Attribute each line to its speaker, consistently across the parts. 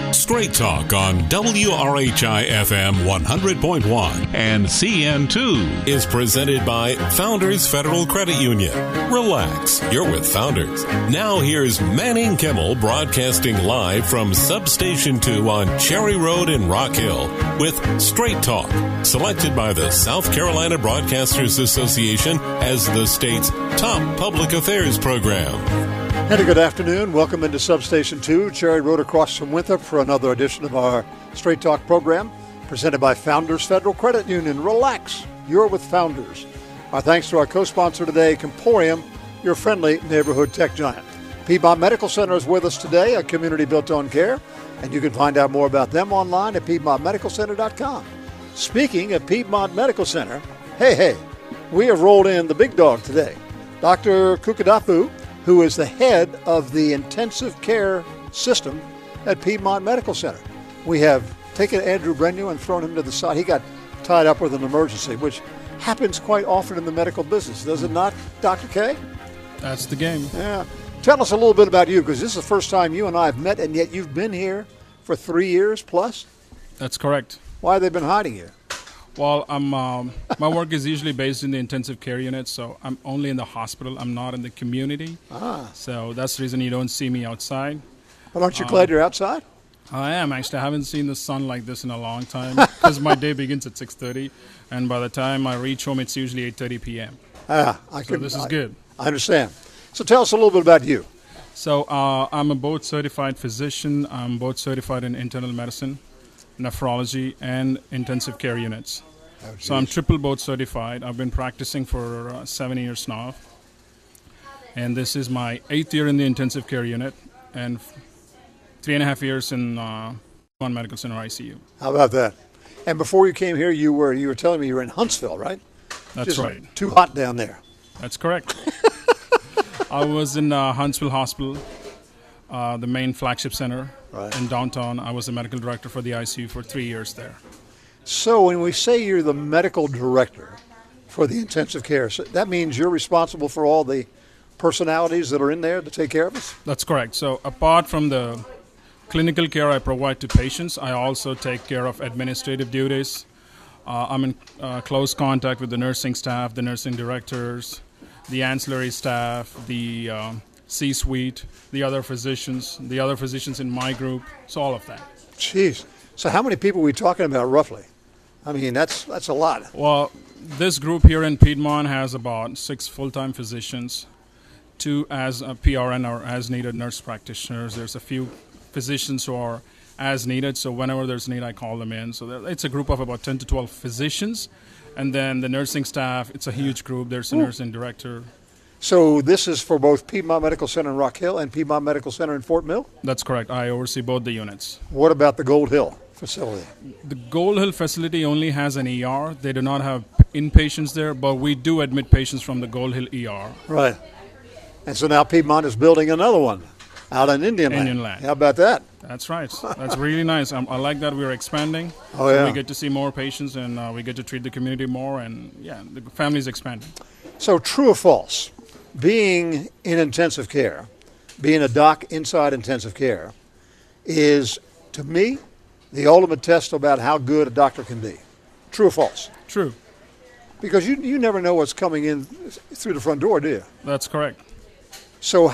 Speaker 1: Straight Talk on WRHI FM 100.1 and CN2 is presented by Founders Federal Credit Union. Relax, you're with Founders. Now here's Manning Kimmel broadcasting live from Substation 2 on Cherry Road in Rock Hill with Straight Talk, selected by the South Carolina Broadcasters Association as the state's top public affairs program.
Speaker 2: And a good afternoon. Welcome into Substation 2, Cherry Road across from Winthrop for another edition of our Straight Talk program presented by Founders Federal Credit Union. Relax, you're with Founders. Our thanks to our co-sponsor today, Comporium, your friendly neighborhood tech giant. Piedmont Medical Center is with us today, a community built on care, and you can find out more about them online at PiedmontMedicalCenter.com. Speaking of Piedmont Medical Center, hey, we have rolled in the big dog today, Dr. Kukadapu, who is the head of the intensive care system at Piedmont Medical Center. We have taken Andrew Brenu and thrown him to the side. He got tied up with an emergency, which happens quite often in the medical business, does it not, Dr. K?
Speaker 3: That's the game.
Speaker 2: Yeah. Tell us a little bit about you, because this is the first time you and I have met, and yet you've been here for 3 years plus?
Speaker 3: That's correct.
Speaker 2: Why have they been hiding you?
Speaker 3: Well, my work is usually based in the intensive care unit, so I'm only in the hospital. I'm not in the community. So that's the reason you don't see me outside.
Speaker 2: But aren't you glad you're outside?
Speaker 3: I am, actually. I haven't seen the sun like this in a long time because my day begins at 6:30, and by the time I reach home, it's usually 8:30 p.m. This is good.
Speaker 2: I understand. So tell us a little bit about you.
Speaker 3: So I'm a board-certified physician. I'm board-certified in internal medicine, nephrology, and intensive care units. So I'm triple board certified. I've been practicing for 7 years now. And this is my 8th year in the intensive care unit and 3.5 years in Piedmont Medical Center ICU.
Speaker 2: How about that? And before you came here, you were telling me you were in Huntsville, right?
Speaker 3: That's right.
Speaker 2: Too hot down there.
Speaker 3: That's correct. I was in Huntsville Hospital, the main flagship center in downtown. I was the medical director for the ICU for 3 years there.
Speaker 2: So when we say you're the medical director for the intensive care, so that means you're responsible for all the personalities that are in there to take care of us?
Speaker 3: That's correct. So apart from the clinical care I provide to patients, I also take care of administrative duties. I'm in close contact with the nursing staff, the nursing directors, the ancillary staff, the C-suite, the other physicians in my group, so all of that.
Speaker 2: Jeez. So how many people are we talking about roughly? I mean, that's a lot.
Speaker 3: Well, this group here in Piedmont has about 6 full-time physicians, 2 as a PRN or as-needed nurse practitioners. There's a few physicians who are as needed, so whenever there's need, I call them in. So it's a group of about 10 to 12 physicians. And then the nursing staff, it's a huge group. There's a nursing director.
Speaker 2: So this is for both Piedmont Medical Center in Rock Hill and Piedmont Medical Center in Fort Mill?
Speaker 3: That's correct. I oversee both the units.
Speaker 2: What about the Gold Hill facility?
Speaker 3: The Gold Hill facility only has an ER. They do not have inpatients there, but we do admit patients from the Gold Hill ER.
Speaker 2: Right. And so now Piedmont is building another one out in Indian Land. How about that?
Speaker 3: That's right. That's really nice. I like that we're expanding.
Speaker 2: Oh, yeah.
Speaker 3: We get to see more patients, and we get to treat the community more, and, the family's expanding.
Speaker 2: So true or false, being in intensive care, being a doc inside intensive care, is, to me, the ultimate test about how good a doctor can be. True or false?
Speaker 3: True.
Speaker 2: Because you never know what's coming in through the front door, do you?
Speaker 3: That's correct.
Speaker 2: So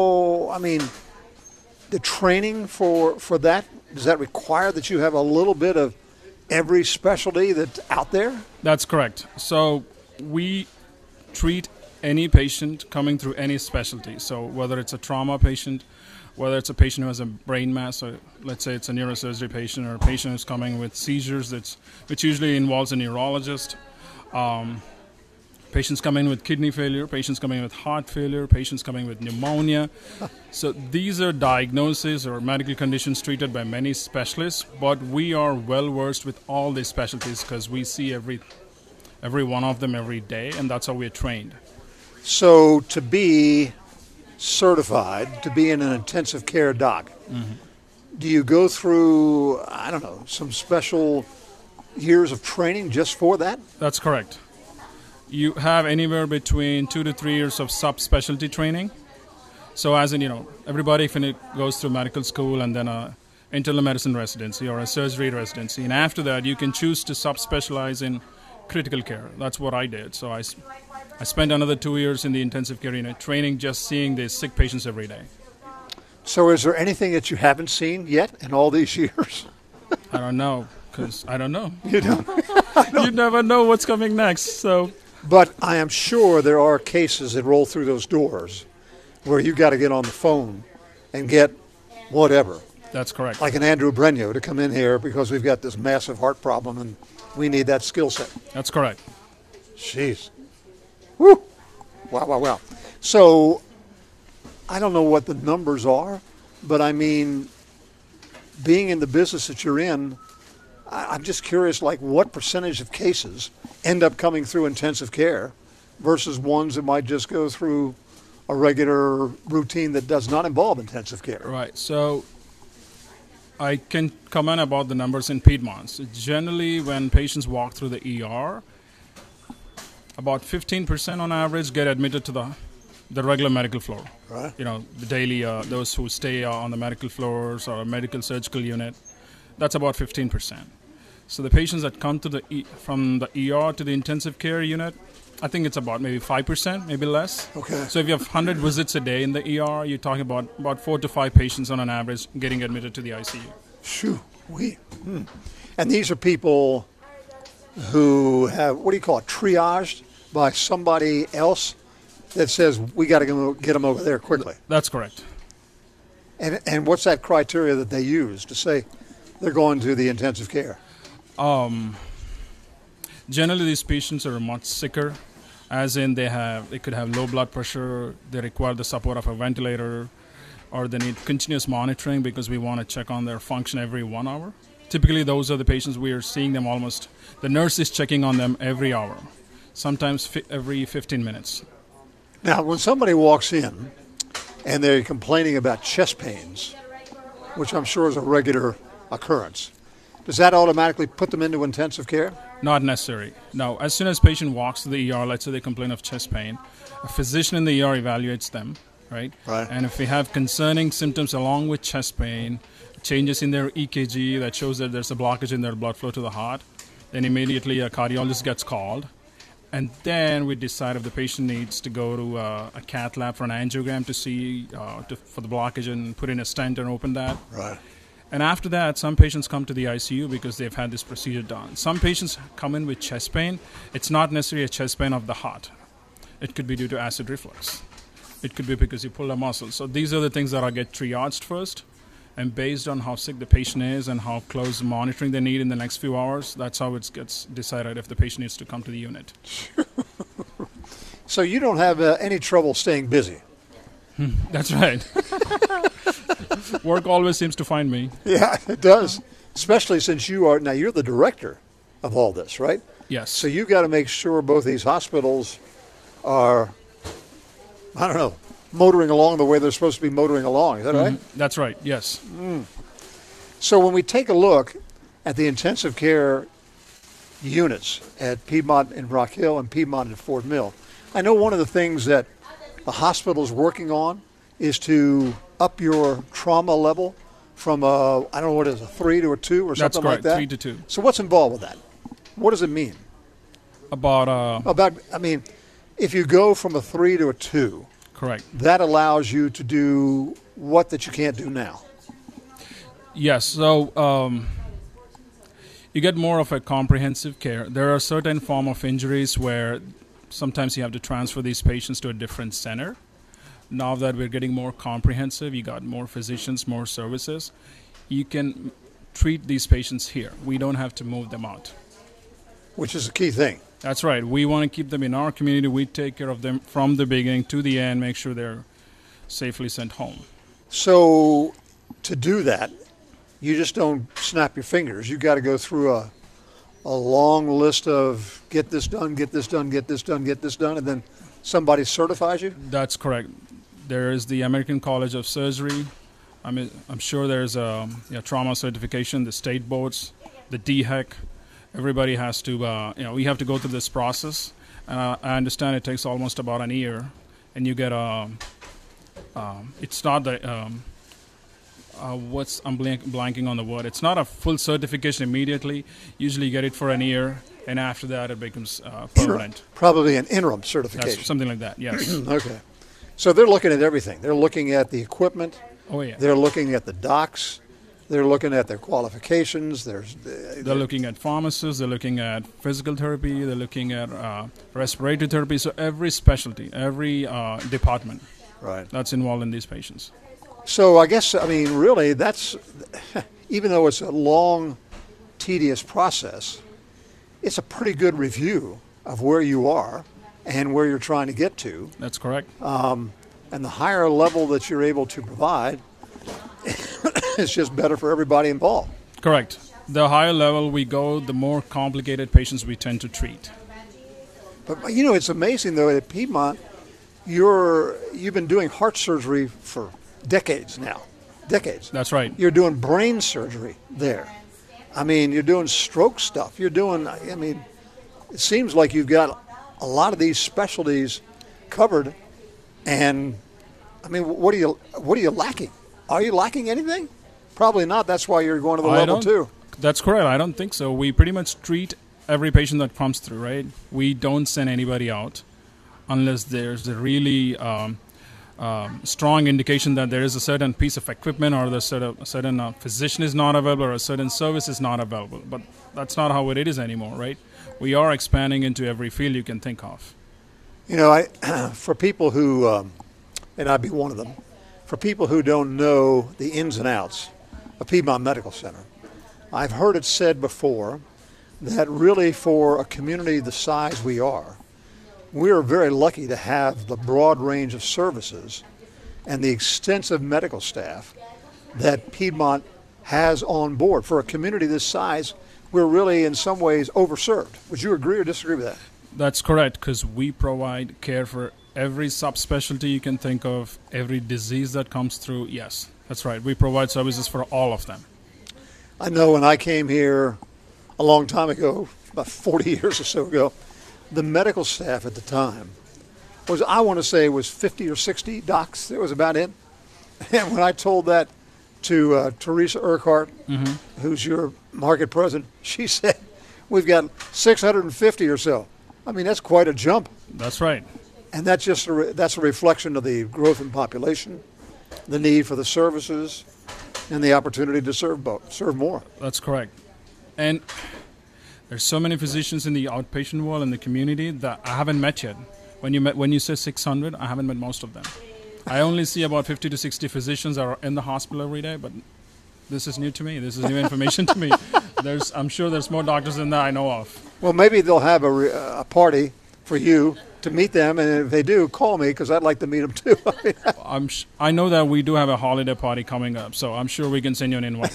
Speaker 2: the training for that, does that require that you have a little bit of every specialty that's out there?
Speaker 3: That's correct. So we treat any patient coming through any specialty. So whether it's a trauma patient, whether it's a patient who has a brain mass, or let's say it's a neurosurgery patient, or a patient who's coming with seizures, which usually involves a neurologist. Patients coming with kidney failure, patients coming with heart failure, patients coming with pneumonia. So these are diagnoses or medical conditions treated by many specialists, but we are well versed with all these specialties because we see every one of them every day, and that's how we're trained.
Speaker 2: So to be certified, to be an intensive care doc, do you go through, some special years of training just for that?
Speaker 3: That's correct. You have anywhere between 2 to 3 years of subspecialty training. So as in, everybody goes through medical school and then a internal medicine residency or a surgery residency. And after that, you can choose to subspecialize in critical care. That's what I did. So I spent another 2 years in the intensive care unit, training, just seeing these sick patients every day.
Speaker 2: So is there anything that you haven't seen yet in all these years?
Speaker 3: I don't know, because I don't know.
Speaker 2: You don't?
Speaker 3: You never know what's coming next. So,
Speaker 2: But I am sure there are cases that roll through those doors where you got to get on the phone and get whatever.
Speaker 3: that's correct.
Speaker 2: Like an Andrew Brenyo to come in here because we've got this massive heart problem and we need that skill set.
Speaker 3: That's correct.
Speaker 2: Jeez. Woo. Wow, wow, wow. So I don't know what the numbers are, but I mean, being in the business that you're in, I'm just curious, like what percentage of cases end up coming through intensive care versus ones that might just go through a regular routine that does not involve intensive care.
Speaker 3: Right. So I can comment about the numbers in Piedmont. So generally, when patients walk through the ER, about 15% on average get admitted to the regular medical floor.
Speaker 2: Right.
Speaker 3: You know, the daily, those who stay on the medical floors or a medical surgical unit, that's about 15%. So the patients that come to from the ER to the intensive care unit, I think it's about maybe 5%, maybe less.
Speaker 2: Okay.
Speaker 3: So if you have 100 visits a day in the ER, you're talking about 4 to 5 patients on an average getting admitted to the ICU.
Speaker 2: Shoo. And these are people who have, what do you call it, triaged by somebody else that says, we got to get them over there quickly.
Speaker 3: That's correct.
Speaker 2: And what's that criteria that they use to say they're going to the intensive care?
Speaker 3: Generally, these patients are much sicker, as in they could have low blood pressure, they require the support of a ventilator, or they need continuous monitoring because we want to check on their function every 1 hour. Typically, those are the patients we are seeing them almost. The nurse is checking on them every hour, sometimes every 15 minutes.
Speaker 2: Now, when somebody walks in and they're complaining about chest pains, which I'm sure is a regular occurrence, does that automatically put them into intensive care?
Speaker 3: Not necessary. No, as soon as patient walks to the ER, let's say they complain of chest pain, a physician in the ER evaluates them, right?
Speaker 2: Right.
Speaker 3: And if we have concerning symptoms along with chest pain, changes in their EKG that shows that there's a blockage in their blood flow to the heart, then immediately a cardiologist gets called. And then we decide if the patient needs to go to a cath lab for an angiogram to see for the blockage and put in a stent and open that.
Speaker 2: Right.
Speaker 3: And after that, some patients come to the ICU because they've had this procedure done. Some patients come in with chest pain. It's not necessarily a chest pain of the heart. It could be due to acid reflux. It could be because you pull a muscle. So these are the things that get triaged first. And based on how sick the patient is and how close monitoring they need in the next few hours, that's how it gets decided if the patient needs to come to the unit.
Speaker 2: So you don't have any trouble staying busy?
Speaker 3: That's right. Work always seems to find me.
Speaker 2: Yeah, it does. Especially since you're the director of all this, right?
Speaker 3: Yes.
Speaker 2: So you got to make sure both these hospitals are, I don't know, motoring along the way they're supposed to be motoring along. Is that right?
Speaker 3: That's right, yes.
Speaker 2: So when we take a look at the intensive care units at Piedmont and Rock Hill and Piedmont and Fort Mill, I know one of the things that the hospital is working on is to up your trauma level from I don't know what it is, a 3 to a 2 or something like that?
Speaker 3: That's correct, 3 to 2.
Speaker 2: So what's involved with that? What does it mean? If you go from a 3 to a 2,
Speaker 3: correct.
Speaker 2: That allows you to do what that you can't do now.
Speaker 3: Yes, so you get more of a comprehensive care. There are certain form of injuries where sometimes you have to transfer these patients to a different center. Now that we're getting more comprehensive, you got more physicians, more services, you can treat these patients here. We don't have to move them out.
Speaker 2: Which is a key thing.
Speaker 3: That's right. We want to keep them in our community. We take care of them from the beginning to the end, make sure they're safely sent home.
Speaker 2: So to do that, you just don't snap your fingers. You got to go through a long list of get this done, get this done, get this done, get this done, and then somebody certifies you?
Speaker 3: That's correct. There is the American College of Surgery. I'm sure there's a trauma certification, the state boards, the DHEC. Everybody has to, we have to go through this process. I understand it takes almost about an year, and you get it's not the I'm blanking on the word. It's not a full certification immediately. Usually you get it for an year, and after that it becomes permanent.
Speaker 2: Probably an interim certification.
Speaker 3: That's something like that, yes.
Speaker 2: Okay. So they're looking at everything. They're looking at the equipment.
Speaker 3: Oh, yeah.
Speaker 2: They're looking at the docs. They're looking at their qualifications. They're
Speaker 3: looking at pharmacists. They're looking at physical therapy. They're looking at respiratory therapy. So every specialty, every department that's involved in these patients.
Speaker 2: So I guess, really, that's, even though it's a long, tedious process, it's a pretty good review of where you are and where you're trying to get to.
Speaker 3: That's correct.
Speaker 2: And the higher level that you're able to provide, it's just better for everybody involved.
Speaker 3: Correct. The higher level we go, the more complicated patients we tend to treat.
Speaker 2: But, it's amazing, though, at Piedmont, you've been doing heart surgery for decades now. Decades.
Speaker 3: That's right.
Speaker 2: You're doing brain surgery there. You're doing stroke stuff. You're doing, it seems like you've got a lot of these specialties covered. And, what are you lacking? Are you lacking anything? Probably not. That's why you're going to the level 2.
Speaker 3: That's correct. I don't think so. We pretty much treat every patient that comes through, right? We don't send anybody out unless there's a really strong indication that there is a certain piece of equipment or a certain physician is not available or a certain service is not available. But that's not how it is anymore, right? We are expanding into every field you can think of.
Speaker 2: For people who, and I'd be one of them, for people who don't know the ins and outs of Piedmont Medical Center, I've heard it said before that really for a community the size we are, we're very lucky to have the broad range of services and the extensive medical staff that Piedmont has on board. For a community this size, we're really in some ways overserved. Would you agree or disagree with that?
Speaker 3: That's correct, because we provide care for every subspecialty you can think of, every disease that comes through. Yes, that's right. We provide services for all of them.
Speaker 2: I know when I came here a long time ago, about 40 years or so ago, the medical staff at the time was, I want to say, was 50 or 60 docs. That was about it. And when I told that to Teresa Urquhart, who's your market president, she said, we've got 650 or so. That's quite a jump.
Speaker 3: That's right.
Speaker 2: And that's just that's a reflection of the growth in population, the need for the services, and the opportunity to serve more.
Speaker 3: That's correct. And there's so many physicians in the outpatient world in the community that I haven't met yet. When you say 600, I haven't met most of them. I only see about 50 to 60 physicians that are in the hospital every day, but this is new to me. This is new information to me. I'm sure there's more doctors than that I know of.
Speaker 2: Well, maybe they'll have a party for you to meet them, and if they do, call me because I'd like to meet them too.
Speaker 3: I know that we do have a holiday party coming up, so I'm sure we can send you an invite.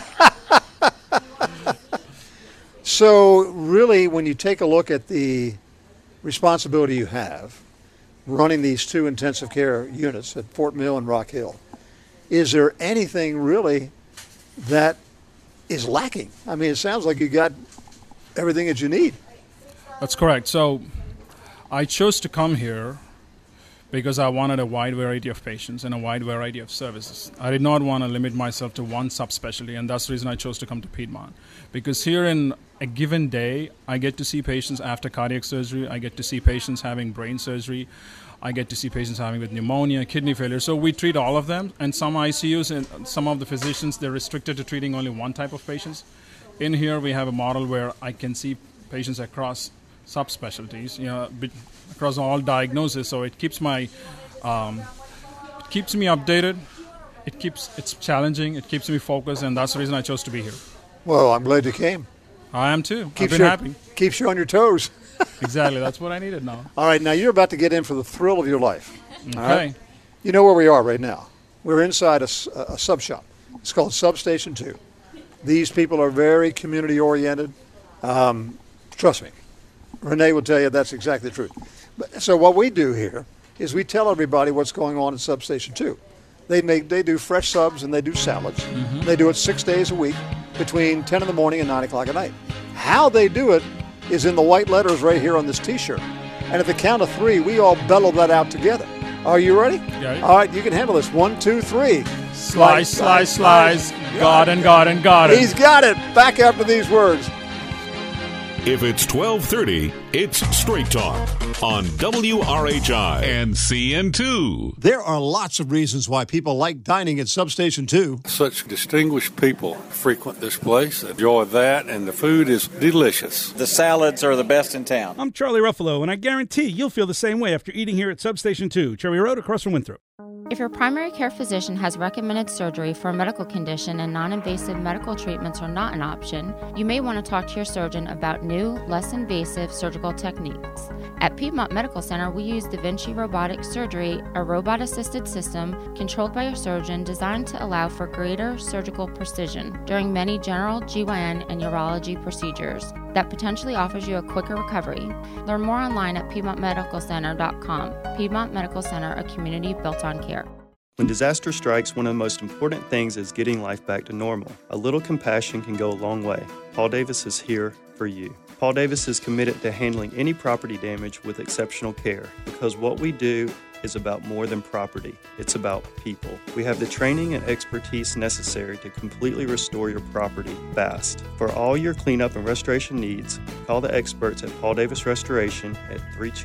Speaker 2: So really, when you take a look at the responsibility you have running these two intensive care units at Fort Mill and Rock Hill, is there anything really that is lacking? It sounds like you got everything that you need.
Speaker 3: That's correct. So I chose to come here because I wanted a wide variety of patients and a wide variety of services. I did not want to limit myself to one subspecialty, and that's the reason I chose to come to Piedmont. Because here in a given day, I get to see patients after cardiac surgery, I get to see patients having brain surgery, I get to see patients having with pneumonia, kidney failure. So we treat all of them, and some ICUs and some of the physicians, they're restricted to treating only one type of patients. In here, we have a model where I can see patients across subspecialties, across all diagnoses. So it keeps me updated. It's challenging. It keeps me focused, and that's the reason I chose to be here.
Speaker 2: Well, I'm glad you came.
Speaker 3: I am too. I've been happy.
Speaker 2: Keeps you on your toes.
Speaker 3: Exactly. That's what I needed now.
Speaker 2: All right. Now you're about to get in for the thrill of your life.
Speaker 3: Okay.
Speaker 2: All right? You know where we are right now. We're inside a sub shop. It's called Substation 2. These people are very community oriented. Trust me. Renee will tell you that's exactly the truth. So what we do here is we tell everybody what's going on at Substation 2. They do fresh subs and they do salads. Mm-hmm. They do it 6 days a week between 10 in the morning and 9 o'clock at night. How they do it is in the white letters right here on this T-shirt. And at the count of 3, we all bellow that out together. Are you ready?
Speaker 3: Yeah.
Speaker 2: All right, you can handle this. 1, 2, 3.
Speaker 3: Slice, slice, slice. God and God and God.
Speaker 2: He's got it. Back after these words.
Speaker 1: If it's 12:30, it's Straight Talk on WRHI and CN2.
Speaker 2: There are lots of reasons why people like dining at Substation 2.
Speaker 4: Such distinguished people frequent this place, enjoy that, and the food is delicious.
Speaker 5: The salads are the best in town.
Speaker 6: I'm Charlie Ruffalo, and I guarantee you'll feel the same way after eating here at Substation 2, Cherry Road across from Winthrop.
Speaker 7: If your primary care physician has recommended surgery for a medical condition and non-invasive medical treatments are not an option, you may want to talk to your surgeon about new, less invasive surgical techniques. At Piedmont Medical Center, we use Da Vinci Robotic Surgery, a robot-assisted system controlled by your surgeon designed to allow for greater surgical precision during many general, GYN, and urology procedures that potentially offers you a quicker recovery. Learn more online at PiedmontMedicalCenter.com. Piedmont Medical Center, a community built on care.
Speaker 8: When disaster strikes, one of the most important things is getting life back to normal. A little compassion can go a long way. Paul Davis is here for you. Paul Davis is committed to handling any property damage with exceptional care because what we do is about more than property. It's about people. We have the training and expertise necessary to completely restore your property fast. For all your cleanup and restoration needs, call the experts at Paul Davis Restoration at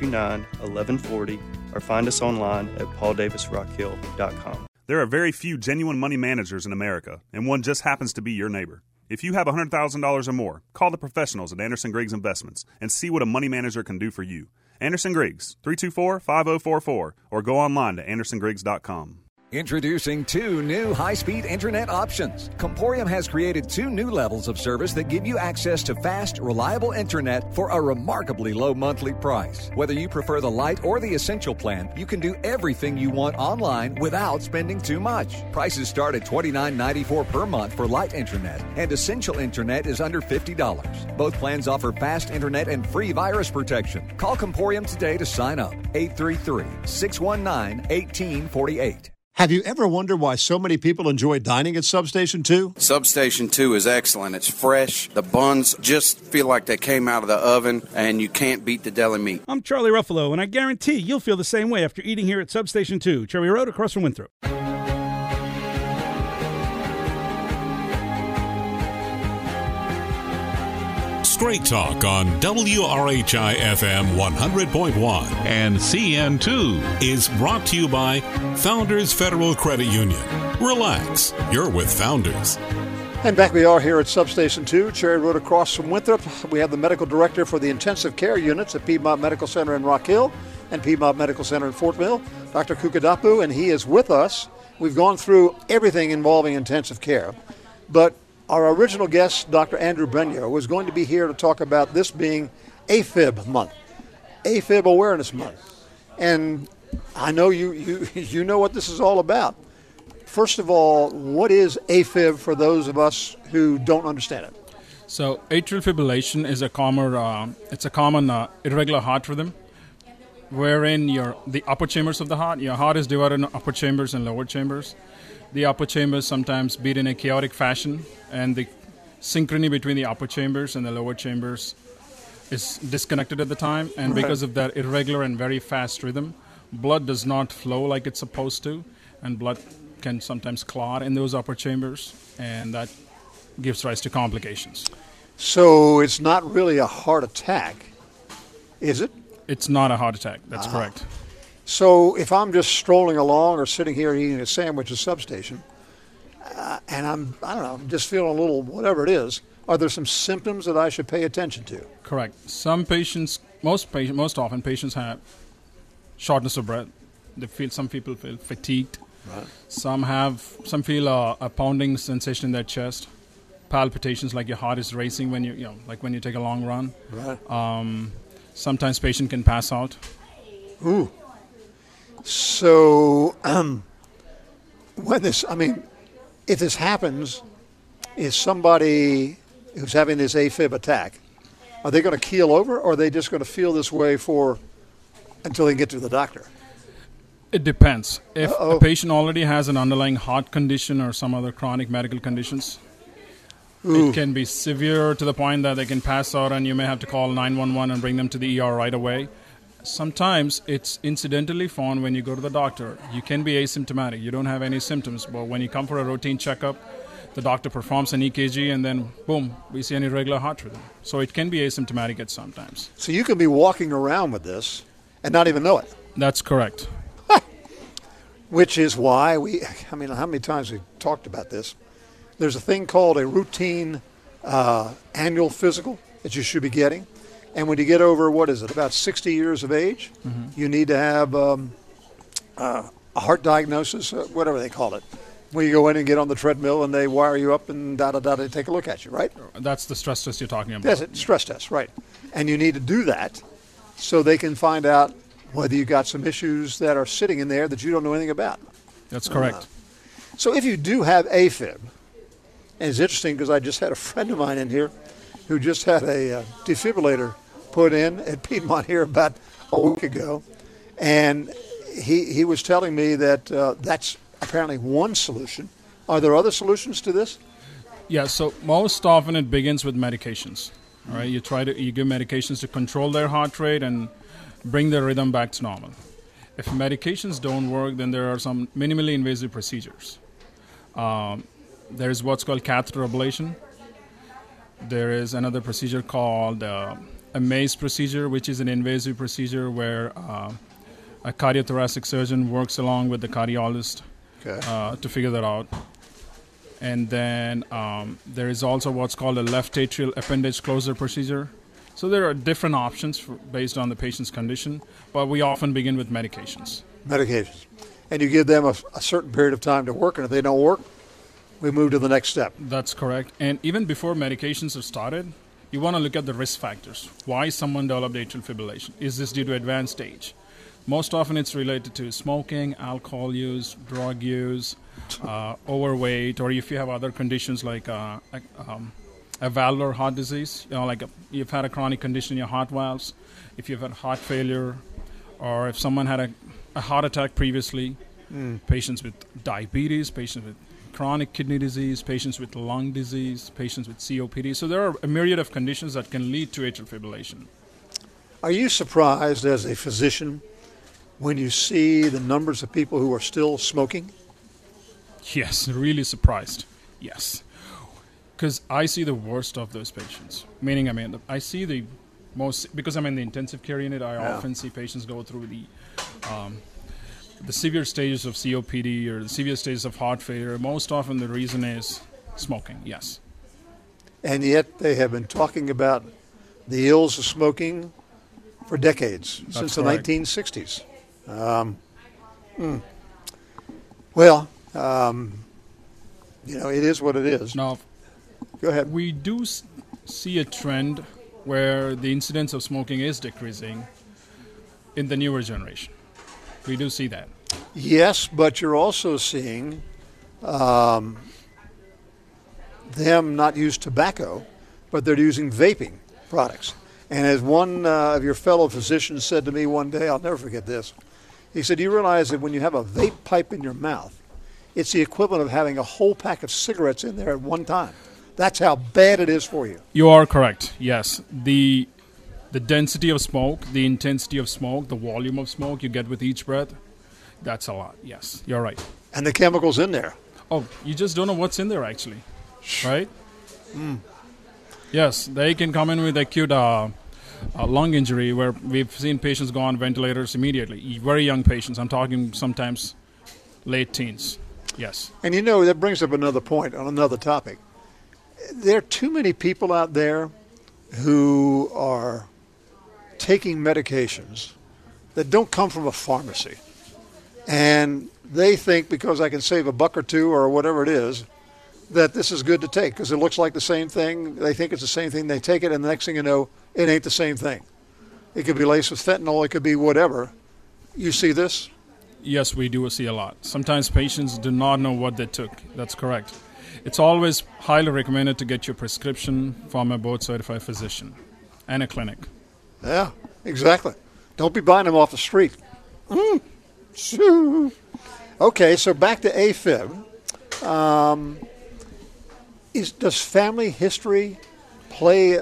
Speaker 8: 329-1140 or find us online at pauldavisrockhill.com.
Speaker 9: There are very few genuine money managers in America, and one just happens to be your neighbor. If you have $100,000 or more, call the professionals at Anderson Griggs Investments and see what a money manager can do for you. Anderson Griggs, 324-5044, or go online to andersongriggs.com.
Speaker 10: Introducing 2 new high-speed internet options. Comporium has created 2 new levels of service that give you access to fast, reliable internet for a remarkably low monthly price. Whether you prefer the Lite or the Essential plan, you can do everything you want online without spending too much. Prices start at $29.94 per month for Lite internet, and Essential internet is under $50. Both plans offer fast internet and free virus protection. Call Comporium today to sign up. 833-619-1848.
Speaker 2: Have you ever wondered why so many people enjoy dining at Substation 2?
Speaker 11: Substation 2 is excellent. It's fresh. The buns just feel like they came out of the oven, and you can't beat the deli meat.
Speaker 6: I'm Charlie Ruffalo, and I guarantee you'll feel the same way after eating here at Substation 2, Cherry Road across from Winthrop.
Speaker 1: Straight Talk on WRHI FM 100.1 and CN2 is brought to you by Founders Federal Credit Union. Relax, you're with Founders.
Speaker 2: And back we are here at Substation 2, Cherry Road across from Winthrop. We have the medical director for the intensive care units at Piedmont Medical Center in Rock Hill and Piedmont Medical Center in Fort Mill, Dr. Kukadapu, and he is with us. We've gone through everything involving intensive care, but our original guest, Dr. Andrew Benyo, was going to be here to talk about this being AFib month, AFib Awareness Month. And I know you know what this is all about. First of all, what is AFib for those of us who don't understand it?
Speaker 3: So atrial fibrillation is a common irregular heart rhythm, wherein the upper chambers of the heart, your heart is divided into upper chambers and lower chambers. The upper chambers sometimes beat in a chaotic fashion, and the synchrony between the upper chambers and the lower chambers is disconnected at the time. And because of that irregular and very fast rhythm, blood does not flow like it's supposed to, and blood can sometimes clot in those upper chambers, and that gives rise to complications.
Speaker 2: So it's not really a heart attack, is it?
Speaker 3: It's not a heart attack. That's correct.
Speaker 2: So if I'm just strolling along or sitting here eating a sandwich at Substation, and I'm just feeling a little whatever it is, are there some symptoms that I should pay attention to?
Speaker 3: Correct. Some patients, most often patients have shortness of breath. Some people feel fatigued. Right. Some feel a pounding sensation in their chest, palpitations like your heart is racing when like when you take a long run. Right. Sometimes patient can pass out.
Speaker 2: Ooh. So, if this happens, is somebody who's having this AFib attack, are they going to keel over, or are they just going to feel this way until they get to the doctor?
Speaker 3: It depends. If a patient already has an underlying heart condition or some other chronic medical conditions, it can be severe to the point that they can pass out, and you may have to call 911 and bring them to the ER right away. Sometimes it's incidentally found when you go to the doctor. You can be asymptomatic. You don't have any symptoms, but when you come for a routine checkup, the doctor performs an EKG, and then, boom, we see an irregular heart rhythm. So it can be asymptomatic at some times.
Speaker 2: So you can be walking around with this and not even know it.
Speaker 3: That's correct.
Speaker 2: Which is why how many times we've talked about this. There's a thing called a routine annual physical that you should be getting. And when you get over, about 60 years of age, you need to have a heart diagnosis, whatever they call it. When you go in and get on the treadmill and they wire you up and they take a look at you, right?
Speaker 3: That's the stress test you're talking about.
Speaker 2: That's it, stress test, right. And you need to do that so they can find out whether you got some issues that are sitting in there that you don't know anything about.
Speaker 3: That's correct.
Speaker 2: So if you do have AFib, and it's interesting because I just had a friend of mine in here who just had a defibrillator put in at Piedmont here about a week ago, and he was telling me that that's apparently one solution. Are there other solutions to this?
Speaker 3: Yeah, so most often it begins with medications. All right, you give medications to control their heart rate and bring their rhythm back to normal. If medications don't work, then there are some minimally invasive procedures. There's what's called catheter ablation. There is another procedure called a MACE procedure, which is an invasive procedure where a cardiothoracic surgeon works along with the cardiologist to figure that out. And then there is also what's called a left atrial appendage closure procedure. So there are different options based on the patient's condition, but we often begin with medications.
Speaker 2: Medications. And you give them a certain period of time to work, and if they don't work, we move to the next step.
Speaker 3: That's correct. And even before medications have started, you want to look at the risk factors. Why someone developed atrial fibrillation? Is this due to advanced age? Most often it's related to smoking, alcohol use, drug use, overweight, or if you have other conditions like a valvular heart disease, you've had a chronic condition in your heart valves, if you've had heart failure, or if someone had a heart attack previously, patients with diabetes, patients with chronic kidney disease, patients with lung disease, patients with COPD. So there are a myriad of conditions that can lead to atrial fibrillation.
Speaker 2: Are you surprised as a physician when you see the numbers of people who are still smoking?
Speaker 3: Yes, really surprised. Yes. Because I see the worst of those patients. Meaning, I see the most, because I'm in the intensive care unit, I often see patients go through the severe stages of COPD or the severe stages of heart failure. Most often the reason is smoking, yes.
Speaker 2: And yet they have been talking about the ills of smoking for decades, since
Speaker 3: correct.
Speaker 2: The 1960s. Well, it is what it is.
Speaker 3: Now,
Speaker 2: go ahead.
Speaker 3: We do see a trend where the incidence of smoking is decreasing in the newer generation. We do see that.
Speaker 2: Yes, but you're also seeing them not use tobacco, but they're using vaping products. And as one of your fellow physicians said to me one day, I'll never forget this, he said, you realize that when you have a vape pipe in your mouth, it's the equivalent of having a whole pack of cigarettes in there at one time. That's how bad it is for you.
Speaker 3: You are correct, yes. The density of smoke, the intensity of smoke, the volume of smoke you get with each breath, that's a lot, yes. You're right.
Speaker 2: And the chemicals in there.
Speaker 3: Oh, you just don't know what's in there, actually, right? Yes, they can come in with acute lung injury where we've seen patients go on ventilators immediately. Very young patients. I'm talking sometimes late teens. Yes.
Speaker 2: And that brings up another point on another topic. There are too many people out there who are taking medications that don't come from a pharmacy. And they think because I can save $1 or $2 or whatever it is, that this is good to take because it looks like the same thing. They think it's the same thing. They take it, and the next thing you know, it ain't the same thing. It could be laced with fentanyl. It could be whatever. You see this?
Speaker 3: Yes, we do see a lot. Sometimes patients do not know what they took. That's correct. It's always highly recommended to get your prescription from a board-certified physician and a clinic.
Speaker 2: Yeah, exactly. Don't be buying them off the street. Okay, so back to AFib. Does family history play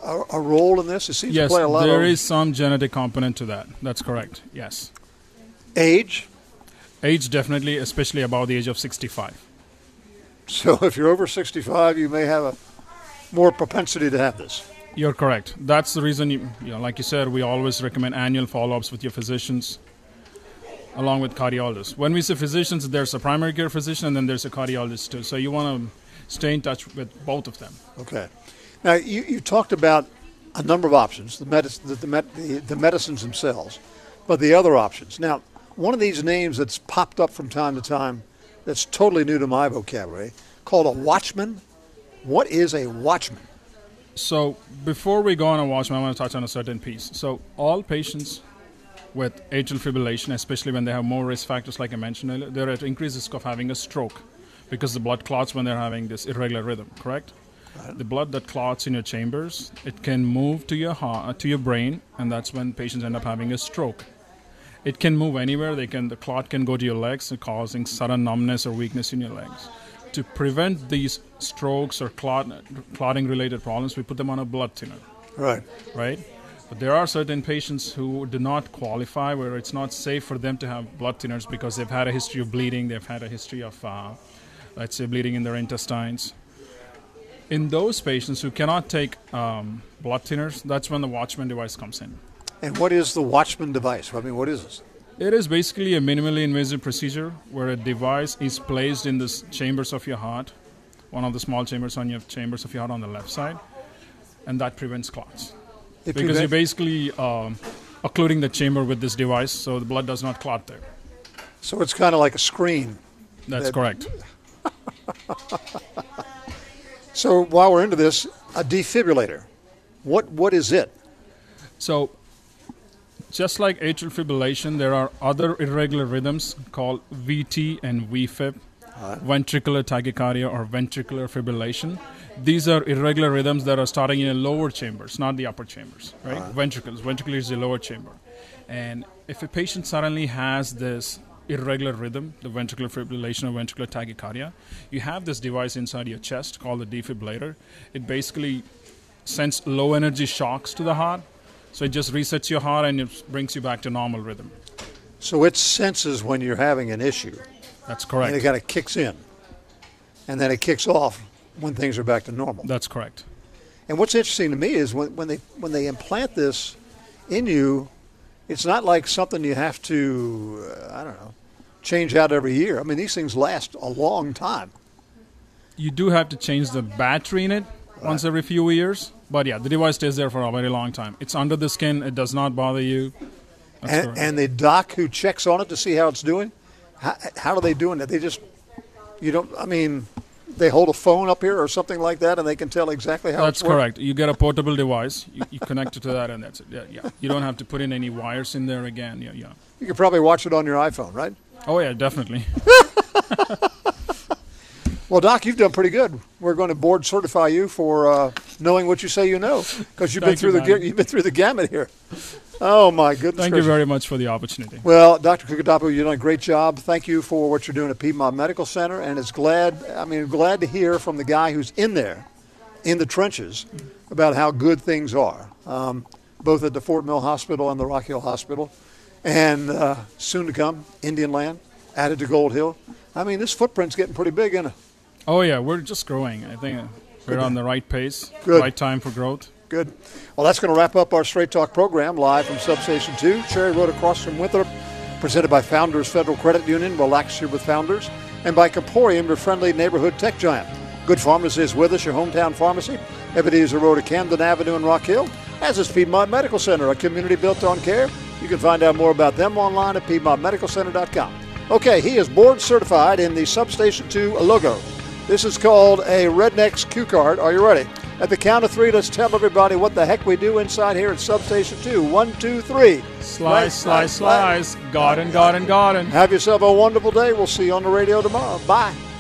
Speaker 2: a role in this? It seems
Speaker 3: yes,
Speaker 2: to play a lot.
Speaker 3: There is some genetic component to that. That's correct. Yes.
Speaker 2: Age?
Speaker 3: Age, definitely, especially above the age of 65.
Speaker 2: So if you're over 65, you may have a more propensity to have this.
Speaker 3: You're correct. That's the reason, like you said, we always recommend annual follow-ups with your physicians, along with cardiologists. When we say physicians, there's a primary care physician, and then there's a cardiologist too. So you want to stay in touch with both of them.
Speaker 2: Okay. Now, you talked about a number of options, the medicines themselves, but the other options. Now, one of these names that's popped up from time to time that's totally new to my vocabulary, called a Watchman. What is a Watchman?
Speaker 3: So before we go on a Watchman, I want to touch on a certain piece. So all patients with atrial fibrillation, especially when they have more risk factors like I mentioned earlier, they're at increased risk of having a stroke because the blood clots when they're having this irregular rhythm, correct? Right. The blood that clots in your chambers, it can move to your heart, to your brain, and that's when patients end up having a stroke. It can move anywhere. The clot can go to your legs, causing sudden numbness or weakness in your legs. To prevent these strokes or clotting-related problems, we put them on a blood thinner.
Speaker 2: Right.
Speaker 3: Right? But there are certain patients who do not qualify, where it's not safe for them to have blood thinners because they've had a history of bleeding, they've had a history of, let's say, bleeding in their intestines. In those patients who cannot take blood thinners, that's when the Watchman device comes in.
Speaker 2: And what is the Watchman device? I mean, what is this?
Speaker 3: It is basically a minimally invasive procedure where a device is placed in the chambers of your heart, one of the small chambers on your chambers of your heart on the left side, and that prevents clots. Because you're basically occluding the chamber with this device so the blood does not clot there.
Speaker 2: So it's kind of like a screen.
Speaker 3: That's correct.
Speaker 2: So while we're into this, a defibrillator, what is it?
Speaker 3: So just like atrial fibrillation, there are other irregular rhythms called VT and VFib, ventricular tachycardia or ventricular fibrillation. These are irregular rhythms that are starting in the lower chambers, not the upper chambers, right? Ventricles. Ventricular is the lower chamber. And if a patient suddenly has this irregular rhythm, the ventricular fibrillation or ventricular tachycardia, you have this device inside your chest called the defibrillator. It basically sends low-energy shocks to the heart. So it just resets your heart and it brings you back to normal rhythm.
Speaker 2: So it senses when you're having an issue.
Speaker 3: That's correct.
Speaker 2: And it kind of kicks in. And then it kicks off when things are back to normal.
Speaker 3: That's correct.
Speaker 2: And what's interesting to me is when they implant this in you, it's not like something you have to, change out every year. I mean, these things last a long time.
Speaker 3: You do have to change the battery in it once every few years. But yeah, the device stays there for a very long time. It's under the skin. It does not bother you.
Speaker 2: And the doc who checks on it to see how it's doing, how are they doing it? They just, they hold a phone up here or something like that and they can tell exactly how it's working?
Speaker 3: That's correct. You get a portable device. You connect it to that and that's it. Yeah. You don't have to put in any wires in there again. Yeah.
Speaker 2: You can probably watch it on your iPhone, right?
Speaker 3: Oh, yeah, definitely.
Speaker 2: Well, Doc, you've done pretty good. We're going to board certify you for knowing what you say you know, because you've been through the gamut here. Oh my goodness!
Speaker 3: Thank you very much for the opportunity.
Speaker 2: Well, Dr. Kukadapu, you've done a great job. Thank you for what you're doing at Piedmont Medical Center, and glad to hear from the guy who's in there, in the trenches, about how good things are, both at the Fort Mill Hospital and the Rock Hill Hospital, and soon to come, Indian Land, added to Gold Hill. I mean, this footprint's getting pretty big, isn't it?
Speaker 3: Oh, yeah, we're just growing. I think we're on the right pace,
Speaker 2: Good.
Speaker 3: Right time for growth.
Speaker 2: Good. Well, that's going to wrap up our Straight Talk program live from Substation 2, Cherry Road across from Winthrop, presented by Founders Federal Credit Union, Relax Here with Founders, and by Comporium, your friendly neighborhood tech giant. Good Pharmacy is with us, your hometown pharmacy. Ebenezer Road at Camden Avenue in Rock Hill, as is Piedmont Medical Center, a community built on care. You can find out more about them online at PiedmontMedicalCenter.com. Okay, he is board certified in the Substation 2 logo. This is called a Redneck's Cue Card. Are you ready? At the count of three, let's tell everybody what the heck we do inside here at Substation 2. 1, 2, 3.
Speaker 3: Slice. Garden.
Speaker 2: Have yourself a wonderful day. We'll see you on the radio tomorrow. Bye.